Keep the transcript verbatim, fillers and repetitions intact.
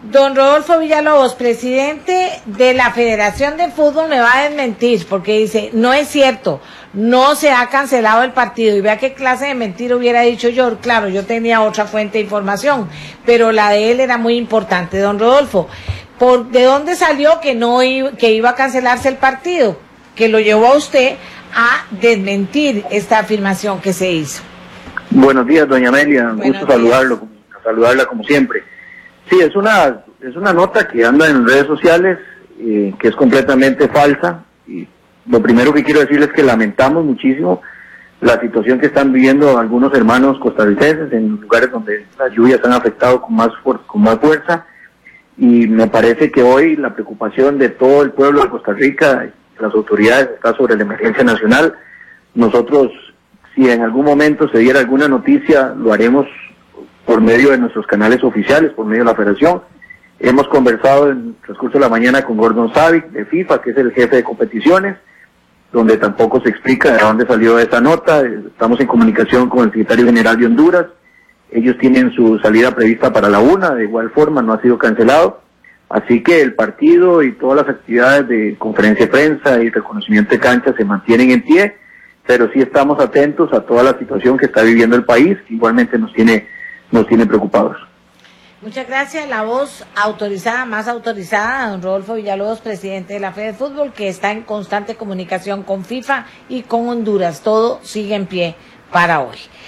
Don Rodolfo Villalobos, presidente de la Federación de Fútbol, me va a desmentir porque dice, no es cierto, no se ha cancelado el partido. Y vea qué clase de mentira hubiera dicho yo. Claro, yo tenía otra fuente de información, pero la de él era muy importante. Don Rodolfo, ¿por de dónde salió que no iba, que iba a cancelarse el partido? Que lo llevó a usted a desmentir esta afirmación que se hizo. Buenos días, doña Amelia, un gusto saludarlo, saludarla como siempre. Sí, es una es una nota que anda en redes sociales, eh, que es completamente falsa. Y lo primero que quiero decirles es que lamentamos muchísimo la situación que están viviendo algunos hermanos costarricenses en lugares donde las lluvias han afectado con más con más fuerza. Y me parece que hoy la preocupación de todo el pueblo de Costa Rica, las autoridades, está sobre la emergencia nacional. Nosotros, si en algún momento se diera alguna noticia, lo haremos por medio de nuestros canales oficiales, por medio de la Federación. Hemos conversado en el transcurso de la mañana con Gordon Savic de FIFA, que es el jefe de competiciones, donde tampoco se explica de dónde salió esa nota. Estamos en comunicación con el secretario general de Honduras. Ellos tienen su salida prevista para la una, de igual forma no ha sido cancelado. Así que el partido y todas las actividades de conferencia de prensa y reconocimiento de cancha se mantienen en pie, pero sí estamos atentos a toda la situación que está viviendo el país, que igualmente nos tiene nos tiene preocupados. Muchas gracias. La voz autorizada, más autorizada, don Rodolfo Villalobos, presidente de la Fede de Fútbol, que está en constante comunicación con FIFA y con Honduras. Todo sigue en pie para hoy.